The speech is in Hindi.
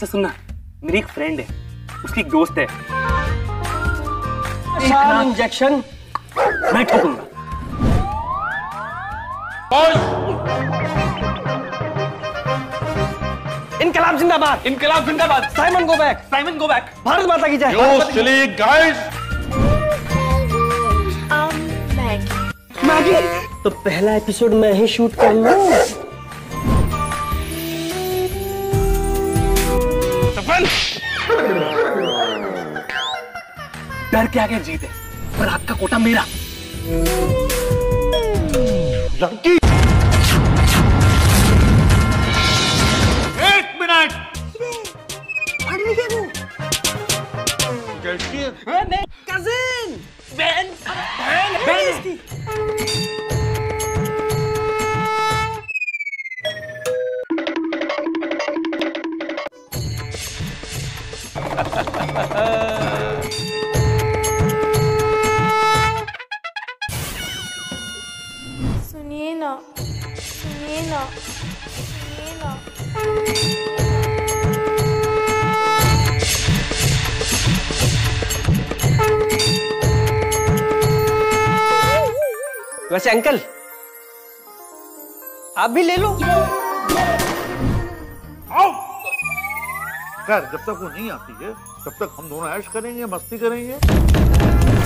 अच्छा सुनना, मेरी एक फ्रेंड है, उसकी एक दोस्त है, इंजेक्शन मैं ठोकूंगा। इनकलाब जिंदाबाद, इनकलाब जिंदाबाद, Simon go back, Simon go back, Bharat माता की जय। मैगी, तो पहला एपिसोड मैं ही शूट कर लूं। डर के आगे जीत है, पर आपका कोटा मेरा। लड़की, एक मिनट, कैसी है? कजिन, बहन इसकी। सुनिए ना, सुनिए ना, सुनिए ना। वैसे अंकल, आप भी ले लो। आओ। खैर, जब तक वो नहीं आती है तब तक हम दोनों ऐश करेंगे, मस्ती करेंगे।